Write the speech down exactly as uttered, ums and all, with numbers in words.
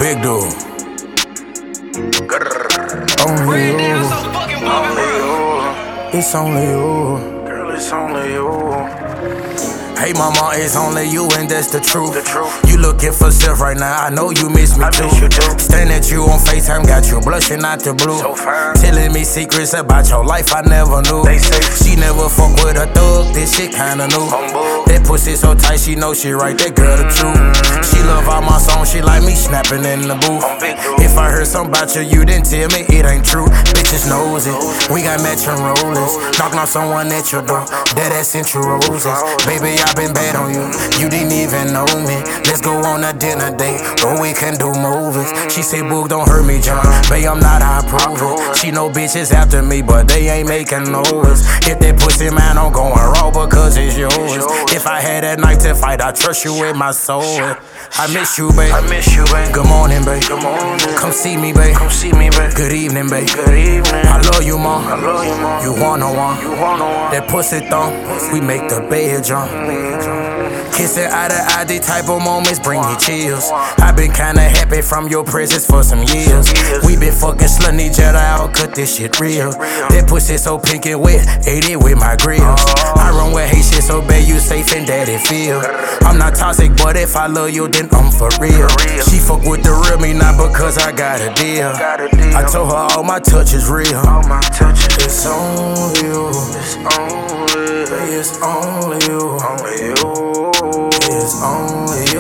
Big dude. Only you. Only you. It's only you. Girl, it's only you. Hey mama, it's only you and that's the truth. The truth. You looking for self right now, I know you miss me I too. miss you too. Staring at you on FaceTime, got you blushing out the blue. So fine. Telling me secrets about your life I never knew. They say she never fuck with a thug, this shit kinda new. humble. That pussy so tight, she know she right, that girl the truth. She love all my songs, she like me snapping in the booth. I'm big dude. If I heard something about you, you didn't tell me it ain't true. Bitches knows it, we got matching rollers. Knocking on someone at your door, that ass sent you roses. Baby, I been bad on you, you didn't even know me. Let's go on a dinner date, or we can do movies. She said, Boog, don't hurt me, John. Babe, I'm not, I approve it. She know bitches after me, but they ain't making noise. If that pussy man, I'm going raw because it's yours. If I had that night to fight, I trust you with my soul. I miss you, babe. I miss you, babe. Good morning, babe. Good morning. Come see me, babe. Come see me, babe. Good evening, babe. Good evening. I love you, mom. I love you, mom. You wanna one. You wanna one. That pussy thump, we make the bed jump. Kissing eye to eye, these type of moments bring me chills. I've been kinda happy from your presence for some years. We been fucking slutting each other out, cut this shit real. That pussy so pink and wet, ate it with my grills. I run with hate shit so bad, you safe and that it feel. I'm not toxic, but if I love you, then I'm for real. She fuck with the real me, not because I got a deal. I told her all my touch is real. All my touches. It's only you. It's only. It's only you. Only you. It's only